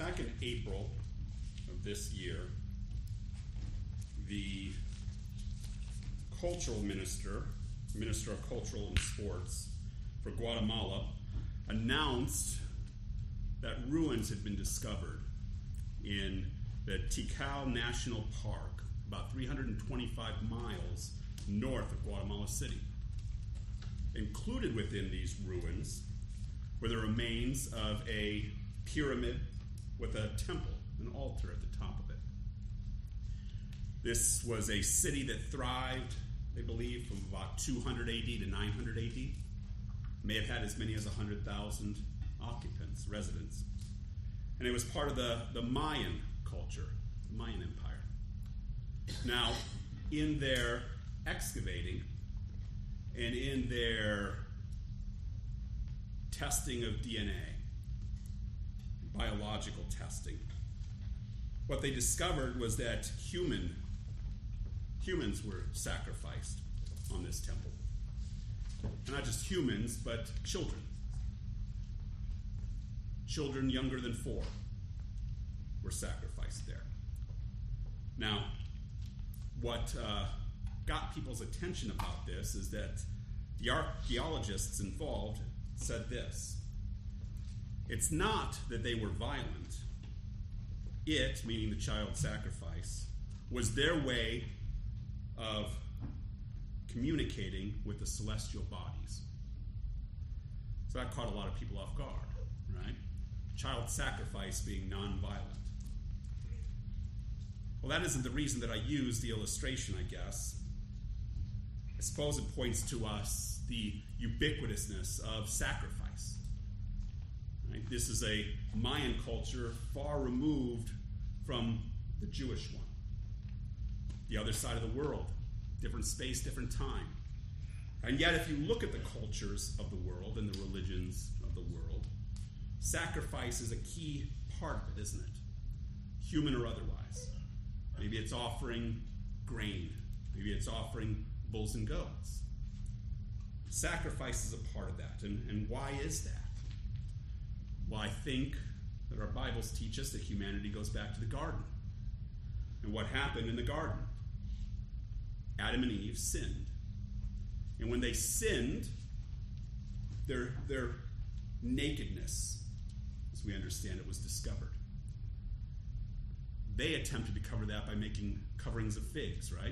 back in April of this year, the cultural minister of cultural and sports for Guatemala, announced that ruins had been discovered in the Tikal National Park, about 325 miles north of Guatemala City. Included within these ruins were the remains of a pyramid with a temple, an altar at the top of it. This was a city that thrived, they believe, from about 200 AD to 900 AD. May have had as many as 100,000 occupants, residents. And it was part of the Mayan culture, the Mayan Empire. Now, in their excavating and in their testing of DNA, biological testing, what they discovered was that humans were sacrificed on this temple. And not just humans, but children. Children younger than 4 were sacrificed there. Now, what got people's attention about this is that the archaeologists involved said this: it's not that they were violent. It, meaning the child sacrifice, was their way of communicating with the celestial bodies. So that caught a lot of people off guard, right? Child sacrifice being nonviolent. Well, that isn't the reason that I use the illustration, I guess. I suppose it points to us the ubiquitousness of sacrifice. Right? This is a Mayan culture far removed from the Jewish one. The other side of the world, different space, different time. And yet, if you look at the cultures of the world and the religions of the world, sacrifice is a key part of it, isn't it? Human or otherwise. Maybe it's offering grain. Maybe it's offering bulls and goats. Sacrifice is a part of that. And why is that? Well, I think that our Bibles teach us that humanity goes back to the garden. And what happened in the garden? Adam and Eve sinned. And when they sinned, their nakedness, as we understand it, was discovered. They attempted to cover that by making coverings of figs, right?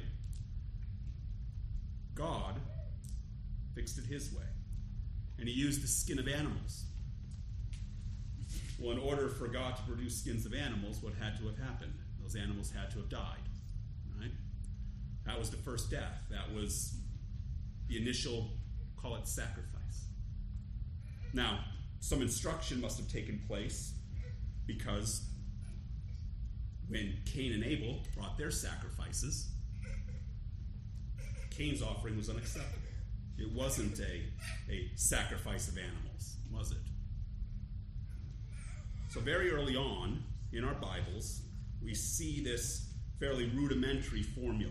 God fixed it his way. And he used the skin of animals. Well, in order for God to produce skins of animals, what had to have happened? Those animals had to have died, right? That was the first death. That was the initial, call it sacrifice. Now, some instruction must have taken place because when Cain and Abel brought their sacrifices, Cain's offering was unacceptable. It wasn't a sacrifice of animals, was it? So very early on in our Bibles, we see this fairly rudimentary formula.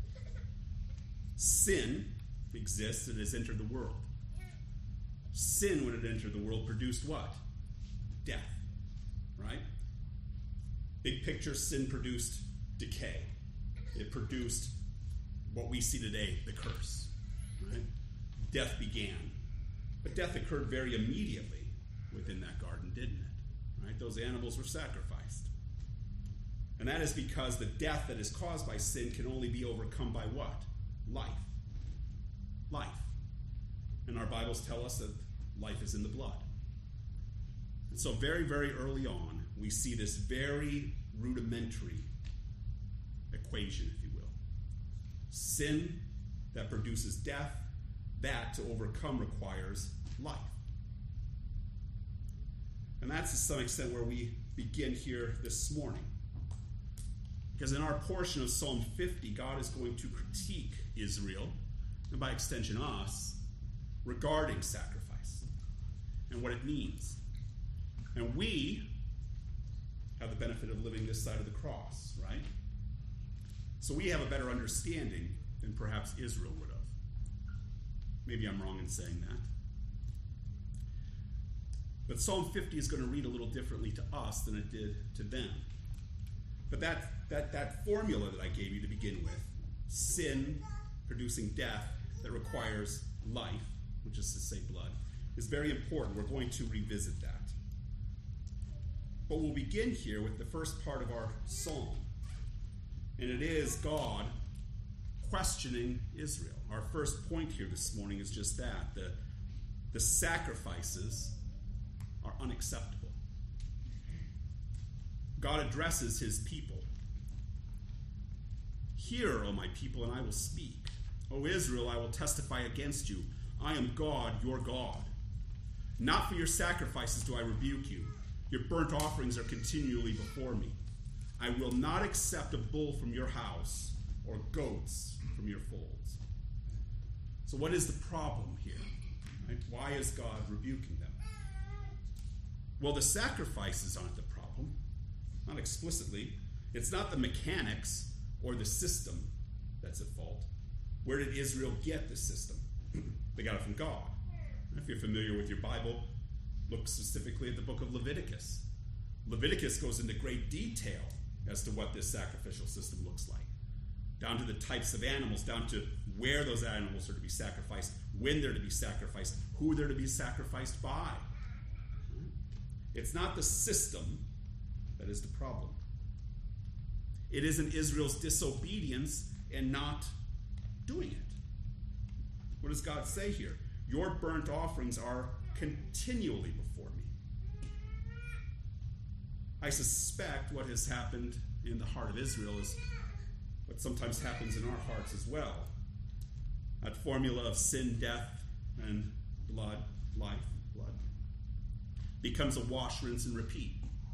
Sin exists, it has entered the world. Sin, when it entered the world, produced what? Death, right? Big picture, sin produced decay. It produced what we see today, the curse, right? Death began. But death occurred very immediately within that garden, didn't it? Right? Those animals were sacrificed. And that is because the death that is caused by sin can only be overcome by what? Life. Life. And our Bibles tell us that life is in the blood. And so very, very early on, we see this very rudimentary equation, if you will. Sin that produces death, that to overcome requires life. And that's to some extent where we begin here this morning. Because in our portion of Psalm 50, God is going to critique Israel, and by extension us, regarding sacrifice and what it means. And we have the benefit of living this side of the cross, right? So we have a better understanding than perhaps Israel would have. Maybe I'm wrong in saying that. But Psalm 50 is going to read a little differently to us than it did to them. But that formula that I gave you to begin with, sin producing death that requires life, which is to say blood, is very important. We're going to revisit that. But we'll begin here with the first part of our psalm. And it is God questioning Israel. Our first point here this morning is just that. The sacrifices are unacceptable. God addresses his people. Hear, O my people, and I will speak. O Israel, I will testify against you. I am God, your God. Not for your sacrifices do I rebuke you. Your burnt offerings are continually before me. I will not accept a bull from your house or goats from your folds. So what is the problem here? Right? Why is God rebuking them? Well, the sacrifices aren't the problem. Not explicitly. It's not the mechanics or the system that's at fault. Where did Israel get the system? They got it from God. If you're familiar with your Bible, look specifically at the book of Leviticus. Leviticus goes into great detail as to what this sacrificial system looks like. Down to the types of animals, down to where those animals are to be sacrificed, when they're to be sacrificed, who they're to be sacrificed by. It's not the system that is the problem. It isn't Israel's disobedience and not doing it. What does God say here? Your burnt offerings are continually before me. I suspect what has happened in the heart of Israel is what sometimes happens in our hearts as well. That formula of sin, death, and blood, life, blood, becomes a wash, rinse, and repeat.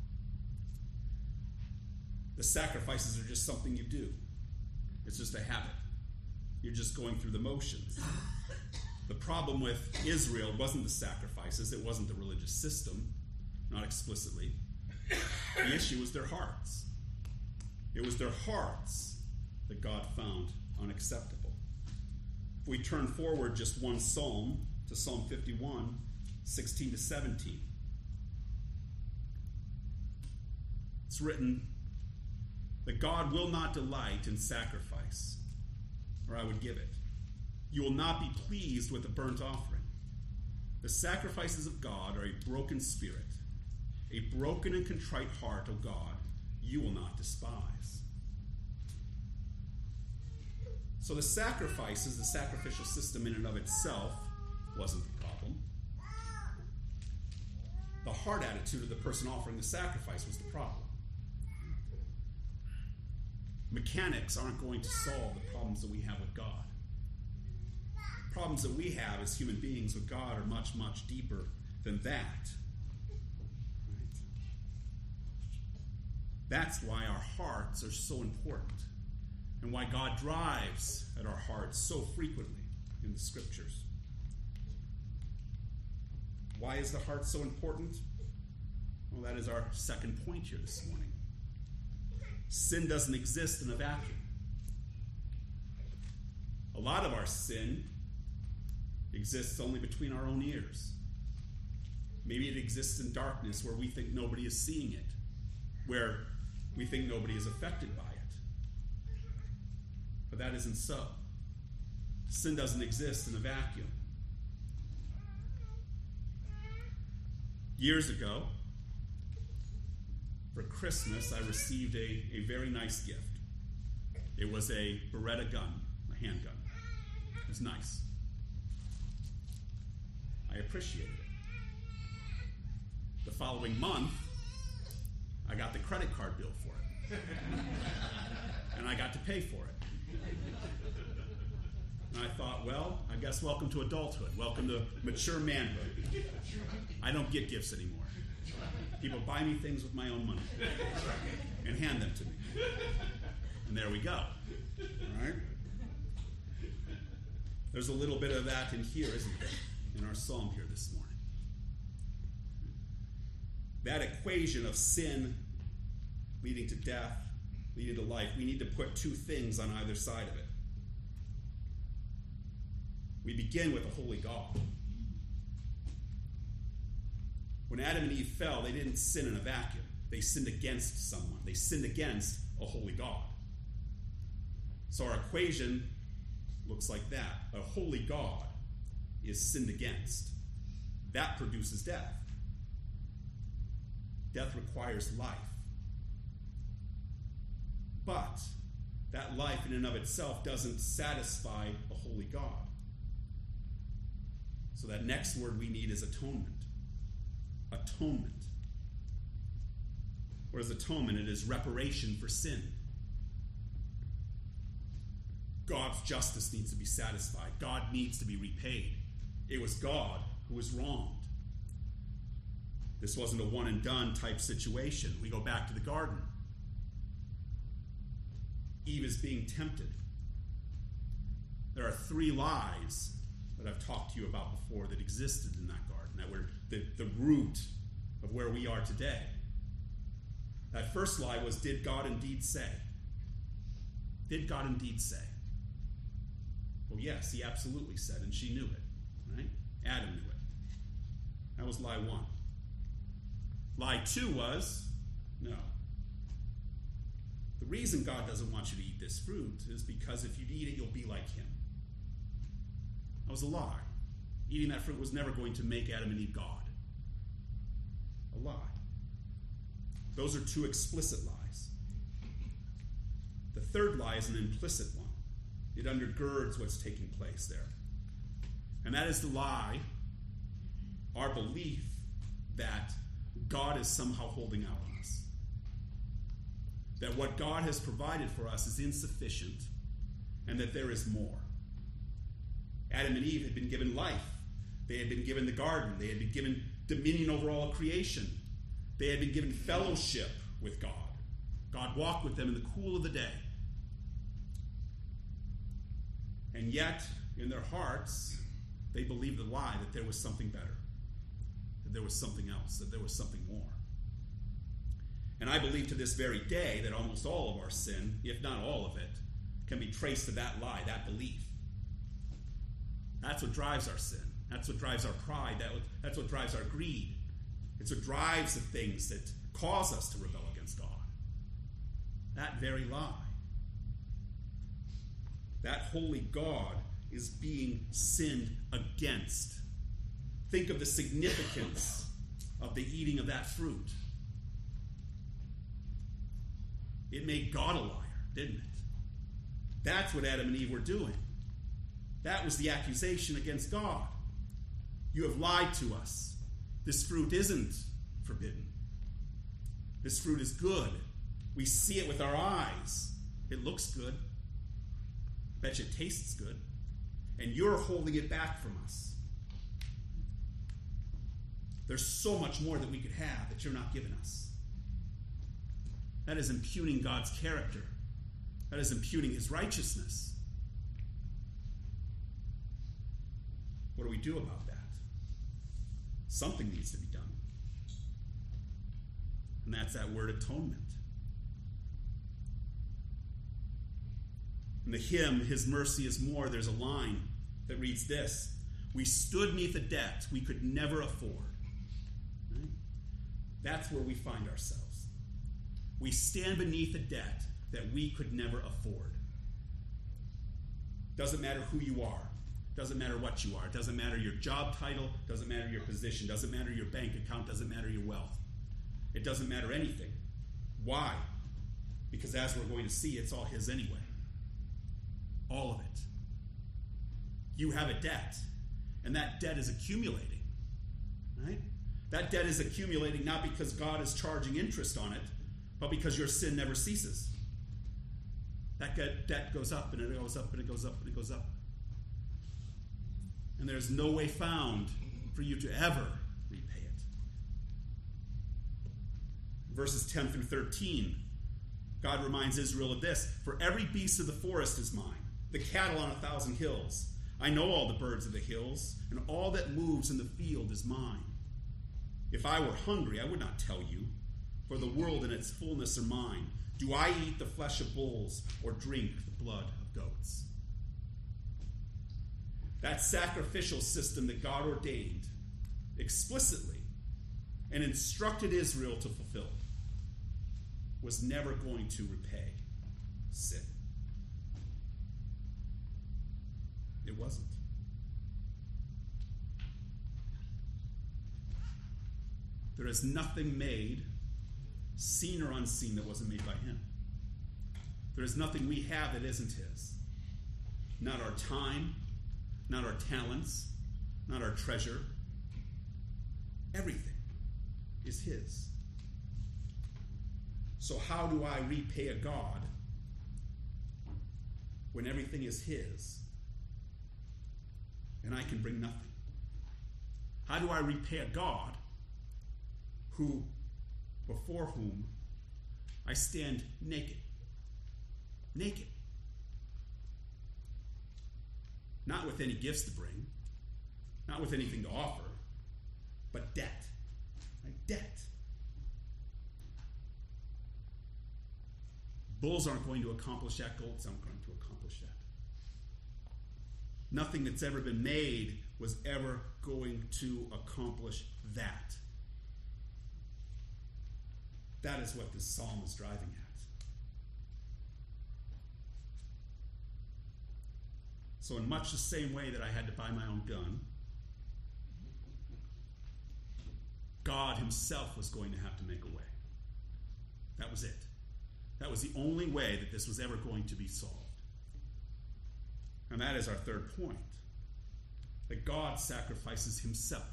The sacrifices are just something you do. It's just a habit. You're just going through the motions. The problem with Israel wasn't the sacrifices. It wasn't the religious system, not explicitly. The issue was their hearts. It was their hearts that God found unacceptable. If we turn forward just one psalm to Psalm 51, 16 to 17. It's written that God will not delight in sacrifice, or I would give it. You will not be pleased with a burnt offering. The sacrifices of God are a broken spirit, a broken and contrite heart, O God, you will not despise. So the sacrifices, the sacrificial system in and of itself, wasn't the problem. The heart attitude of the person offering the sacrifice was the problem. Mechanics aren't going to solve the problems that we have with God. The problems that we have as human beings with God are much, much deeper than that. Right? That's why our hearts are so important, and why God drives at our hearts so frequently in the Scriptures. Why is the heart so important? Well, that is our second point here this morning. Sin doesn't exist in a vacuum. A lot of our sin exists only between our own ears. Maybe it exists in darkness where we think nobody is seeing it, where we think nobody is affected by it. But that isn't so. Sin doesn't exist in a vacuum. Years ago, for Christmas, I received a very nice gift. It was a Beretta gun, a handgun. It was nice. I appreciated it. The following month, I got the credit card bill for it. And I got to pay for it. And I thought, well, I guess welcome to adulthood. Welcome to mature manhood. I don't get gifts anymore. People buy me things with my own money and hand them to me. And there we go. All right? There's a little bit of that in here, isn't there? In our psalm here this morning. That equation of sin leading to death, leading to life, we need to put two things on either side of it. We begin with a holy God. When Adam and Eve fell, they didn't sin in a vacuum. They sinned against someone. They sinned against a holy God. So our equation looks like that. A holy God is sinned against. That produces death. Death requires life. But that life in and of itself doesn't satisfy a holy God. So that next word we need is atonement. Atonement. What is atonement? It is reparation for sin. God's justice needs to be satisfied. God needs to be repaid. It was God who was wronged. This wasn't a one and done type situation. We go back to the garden. Eve is being tempted. There are 3 lies that I've talked to you about before that existed in that garden, that were the root of where we are today. That first lie was, did God indeed say? Did God indeed say? Well, yes, he absolutely said, and she knew it, right? Adam knew it. That was lie 1. Lie 2 was, no. The reason God doesn't want you to eat this fruit is because if you eat it, you'll be like him. That was a lie. Eating that fruit was never going to make Adam and Eve God. A lie. Those are 2 explicit lies. The third lie is an implicit one. It undergirds what's taking place there. And that is the lie, our belief that God is somehow holding out on us. That what God has provided for us is insufficient, and that there is more. Adam and Eve had been given life. They had been given the garden. They had been given dominion over all creation. They had been given fellowship with God. God walked with them in the cool of the day. And yet, in their hearts, they believed the lie that there was something better, that there was something else, that there was something more. And I believe to this very day that almost all of our sin, if not all of it, can be traced to that lie, that belief. That's what drives our sin. That's what drives our pride. That's what drives our greed. It's what drives the things that cause us to rebel against God. That very lie. That holy God is being sinned against. Think of the significance of the eating of that fruit. It made God a liar, didn't it? That's what Adam and Eve were doing. That was the accusation against God. You have lied to us. This fruit isn't forbidden. This fruit is good. We see it with our eyes. It looks good. I bet you it tastes good. And you're holding it back from us. There's so much more that we could have that you're not giving us. That is impugning God's character. That is impugning his righteousness. What do we do about that? Something needs to be done. And that's that word atonement. In the hymn, His Mercy is More, there's a line that reads this: we stood neath a debt we could never afford. Right? That's where we find ourselves. We stand beneath a debt that we could never afford. Doesn't matter who you are. Doesn't matter what you are. Doesn't matter your job title. Doesn't matter your position. Doesn't matter your bank account. Doesn't matter your wealth. It doesn't matter anything. Why? Because as we're going to see, it's all his anyway. All of it. You have a debt, and that debt is accumulating. Right? That debt is accumulating not because God is charging interest on it, but because your sin never ceases. That debt goes up, and it goes up, and it goes up, and it goes up. And there's no way found for you to ever repay it. Verses 10 through 13, God reminds Israel of this: for every beast of the forest is mine, the cattle on 1,000 hills. I know all the birds of the hills, and all that moves in the field is mine. If I were hungry, I would not tell you, for the world and its fullness are mine. Do I eat the flesh of bulls or drink the blood of goats? That sacrificial system that God ordained explicitly and instructed Israel to fulfill was never going to repay sin. It wasn't. There is nothing made, seen or unseen, that wasn't made by him. There is nothing we have that isn't his. Not our time, not our talents, not our treasure. Everything is his. So how do I repay a God when everything is his and I can bring nothing? How do I repay a God before whom I stand naked? Naked. Not with any gifts to bring, not with anything to offer, but debt. Right? Debt. Bulls aren't going to accomplish that. Goats aren't going to accomplish that. Nothing that's ever been made was ever going to accomplish that. That is what this psalm is driving at. So in much the same way that I had to buy my own gun, God himself was going to have to make a way. That was it. That was the only way that this was ever going to be solved. And that is our third point. That God sacrifices himself.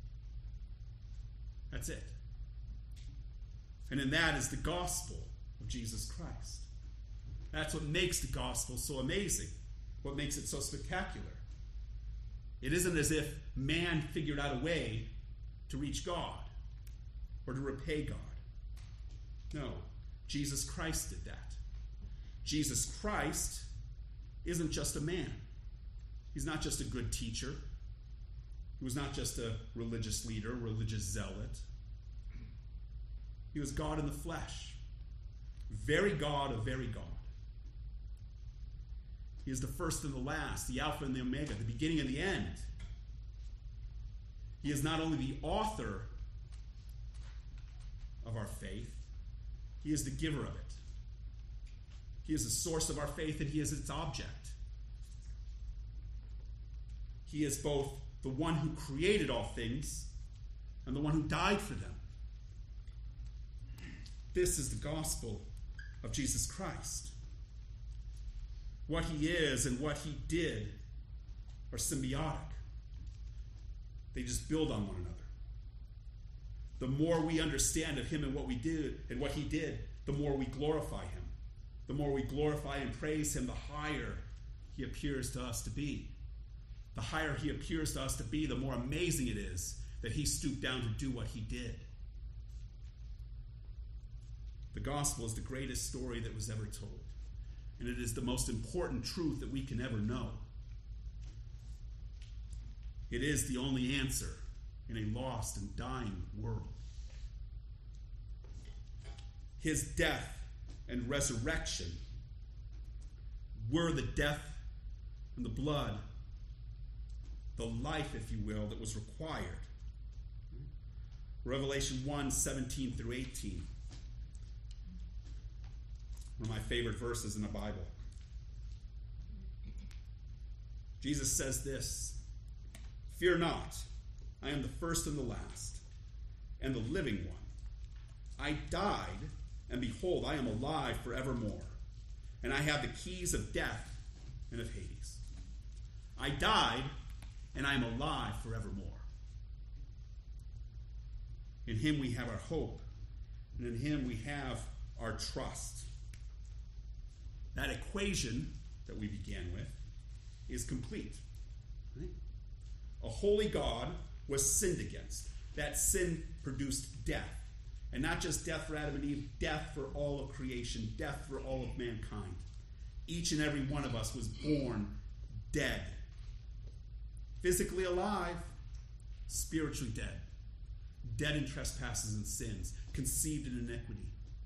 That's it. And in that is the gospel of Jesus Christ. That's what makes the gospel so amazing. What makes it so spectacular. It isn't as if man figured out a way to reach God or to repay God. No, Jesus Christ did that. Jesus Christ isn't just a man. He's not just a good teacher. He was not just a religious leader, religious zealot. He was God in the flesh. Very God of very God. He is the first and the last, the Alpha and the Omega, the beginning and the end. He is not only the author of our faith, he is the giver of it. He is the source of our faith and he is its object. He is both the one who created all things and the one who died for them. This is the gospel of Jesus Christ. What he is and what he did are symbiotic. They just build on one another. The more we understand of him and what we did and what he did, the more we glorify him. The more we glorify and praise him, the higher he appears to us to be. The higher he appears to us to be, the more amazing it is that he stooped down to do what he did. The gospel is the greatest story that was ever told. And it is the most important truth that we can ever know. It is the only answer in a lost and dying world. His death and resurrection were the death and the blood, the life, if you will, that was required. Revelation 1:17 through 18. One of my favorite verses in the Bible. Jesus says this, "Fear not, I am the first and the last, and the living one. I died, and behold, I am alive forevermore, and I have the keys of death and of Hades. I died, and I am alive forevermore. In him we have our hope, and in him we have our trust." That equation that we began with is complete. Right? A holy God was sinned against. That sin produced death. And not just death for Adam and Eve, death for all of creation, death for all of mankind. Each and every one of us was born dead. Physically alive, spiritually dead. Dead in trespasses and sins, conceived in iniquity.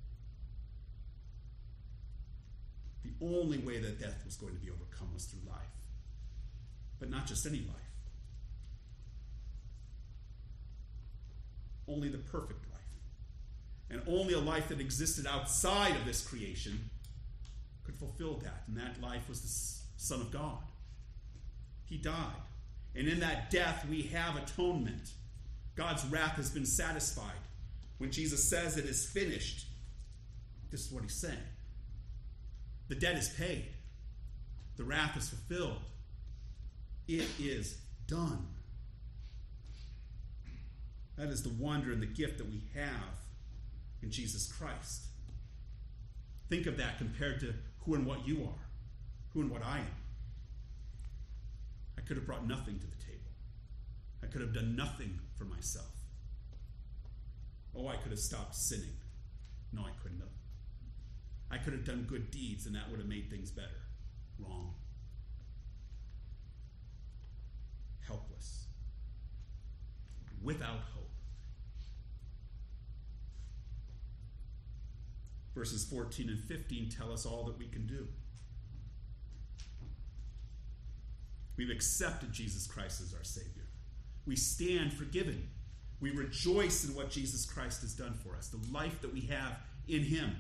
The only way that death was going to be overcome was through life. But not just any life. only the perfect life. And only a life that existed outside of this creation could fulfill that. And that life was the Son of God. He died. And in that death, we have atonement. God's wrath has been satisfied. When Jesus says it is finished, this is what he's saying. The debt is paid. The wrath is fulfilled. It is done. That is the wonder and the gift that we have in Jesus Christ. Think of that compared to who and what you are, who and what I am. I could have brought nothing to the table. I could have done nothing for myself. Oh, I could have stopped sinning. No, I couldn't have. I could have done good deeds and that would have made things better. Wrong. Helpless. Without hope. Verses 14 and 15 tell us all that we can do. We've accepted Jesus Christ as our Savior. We stand forgiven. We rejoice in what Jesus Christ has done for us, the life that we have in him.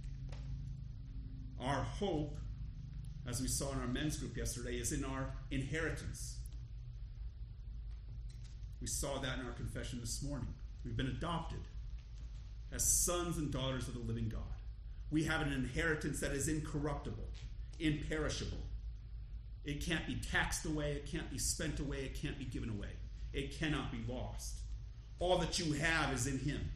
Our hope, as we saw in our men's group yesterday, is in our inheritance. We saw that in our confession this morning. We've been adopted as sons and daughters of the living God. We have an inheritance that is incorruptible, imperishable. It can't be taxed away. It can't be spent away. It can't be given away. It cannot be lost. All that you have is in him.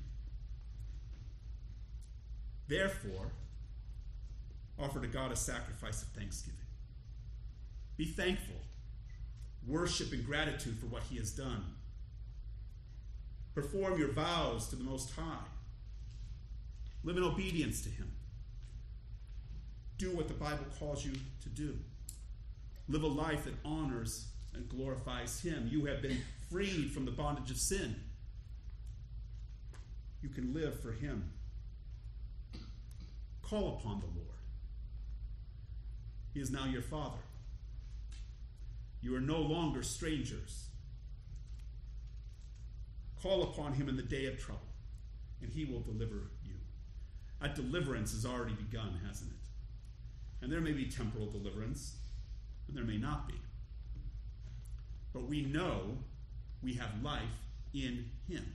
Therefore, offer to God a sacrifice of thanksgiving. Be thankful. Worship in gratitude for what he has done. Perform your vows to the Most High. Live in obedience to him. Do what the Bible calls you to do. Live a life that honors and glorifies him. You have been freed from the bondage of sin. You can live for him. Call upon the Lord. He is now your Father. You are no longer strangers. Call upon him in the day of trouble, and he will deliver you. That deliverance has already begun, hasn't it? And there may be temporal deliverance, and there may not be. But we know we have life in him.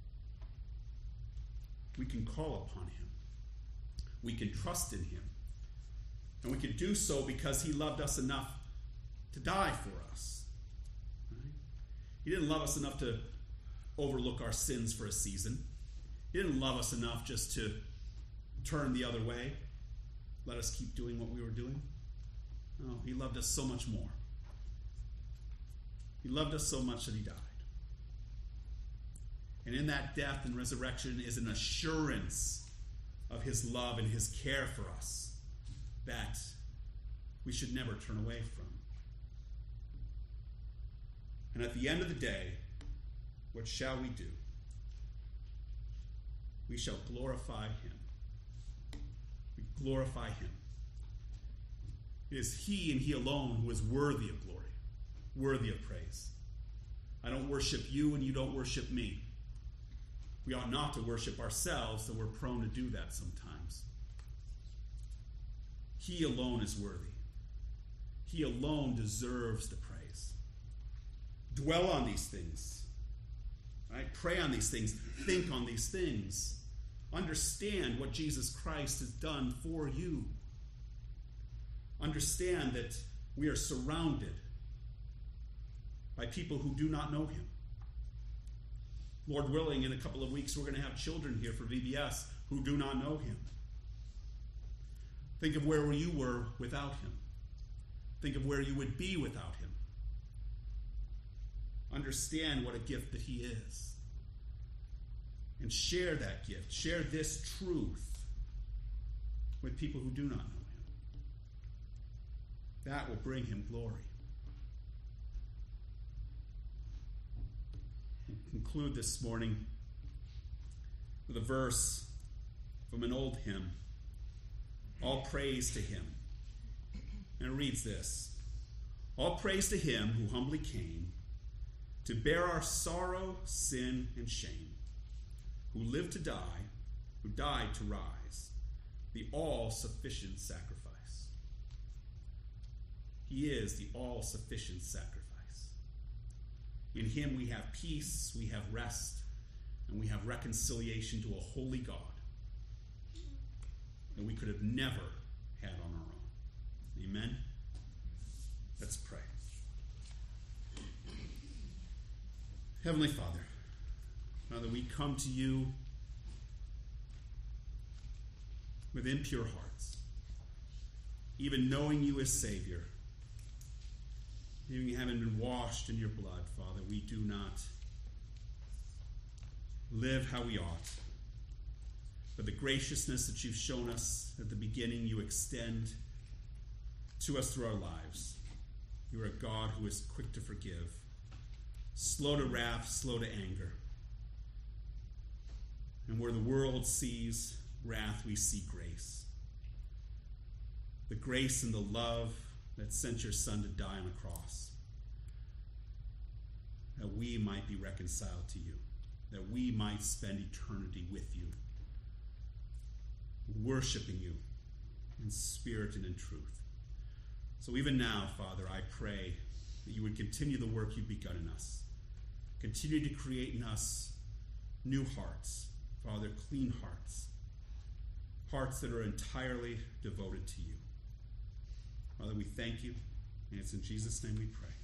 We can call upon him. We can trust in him. And we can do so because he loved us enough to die for us. Right? He didn't love us enough to overlook our sins for a season. He didn't love us enough just to turn the other way, let us keep doing what we were doing. No, he loved us so much more. He loved us so much that he died. And in that death and resurrection is an assurance of his love and his care for us that we should never turn away from. And at the end of the day, what shall we do? We shall glorify him. We glorify him. It is he and he alone who is worthy of glory, worthy of praise. I don't worship you and you don't worship me. We ought not to worship ourselves, though we're prone to do that sometimes. He alone is worthy. He alone deserves the praise. Dwell on these things. Right? Pray on these things. Think on these things. Understand what Jesus Christ has done for you. Understand that we are surrounded by people who do not know him. Lord willing, in a couple of weeks, we're going to have children here for VBS who do not know him. Think of where you were without him. Think of where you would be without him. Understand what a gift that he is. And share that gift. Share this truth with people who do not know him. That will bring him glory. We'll conclude this morning with a verse from an old hymn, All Praise to Him. And it reads this: All praise to him who humbly came to bear our sorrow, sin, and shame. who lived to die, who died to rise, the all-sufficient sacrifice. He is the all-sufficient sacrifice. In him we have peace, we have rest, and we have reconciliation to a holy God that we could have never had on our own. Amen? Let's pray. Heavenly Father, we come to you with impure hearts, even knowing you as Savior, even having been washed in your blood, Father, we do not live how we ought. But the graciousness that you've shown us at the beginning, you extend to us through our lives. You are a God who is quick to forgive, slow to wrath, slow to anger. And where the world sees wrath, we see grace. The grace and the love that sent your Son to die on a cross, that we might be reconciled to you, that we might spend eternity with you, worshiping you in spirit and in truth. So even now, Father, I pray that you would continue the work you've begun in us. Continue to create in us new hearts, Father, clean hearts, hearts that are entirely devoted to you. Father, we thank you, and it's in Jesus' name we pray.